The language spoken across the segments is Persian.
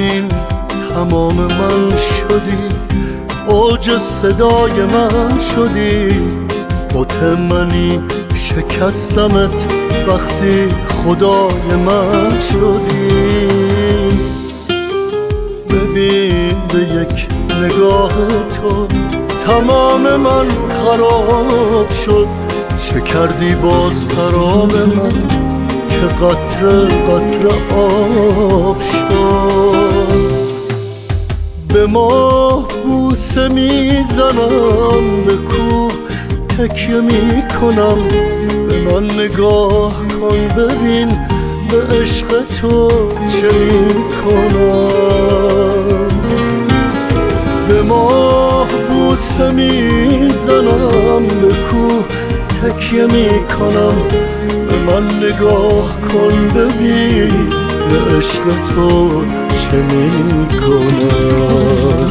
ببین تمام من شدی، اوج صدای من شدی، قطع منی شکستمت وقتی خدای من شدی. ببین به یک نگاه تو تمام من خراب شد، شکردی با سراب من که قطره قطره آب شد. به ماه بوسه میزنم، به کوه تکیه میکنم، به من نگاه کن ببین به عشق تو چه میکنم. به ماه بوسه میزنم، به کوه تکیه میکنم، به من نگاه کن ببین به عشق تو چه میکنم.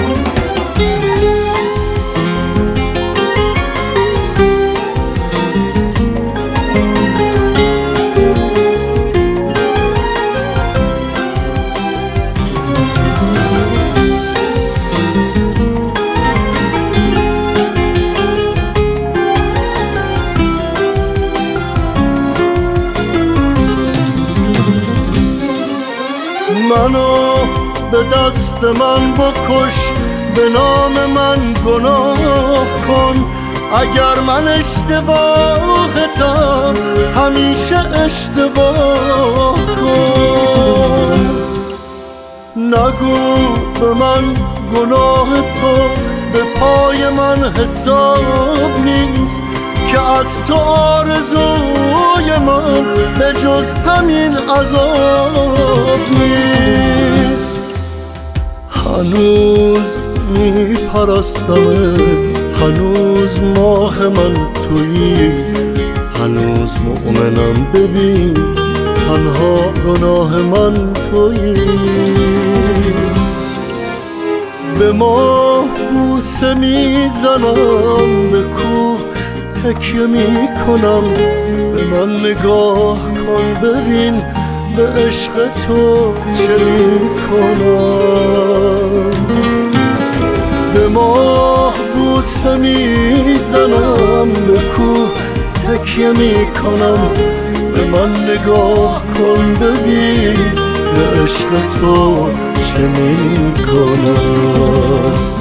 منو به دست من بکش، به نام من گناه کن، اگر من اشتباهتم همیشه اشتباه کن. نگو به من گناه تو به پای من حساب نیست، که از تو آرزوی من به جز همین عذاب نیست. هنوز میپرستمت، هنوز ماه من تویی، هنوز مؤمنم ببین تنها گناه من تویی. به ماه بوسه میزنم، به کوه تکیه میکنم، به من نگاه کن ببین به عشق تو چه میکنم. به ماه بوسه میزنم، به کوه تکیه میکنم، به من نگاه کن ببین به عشق تو چه میکنم.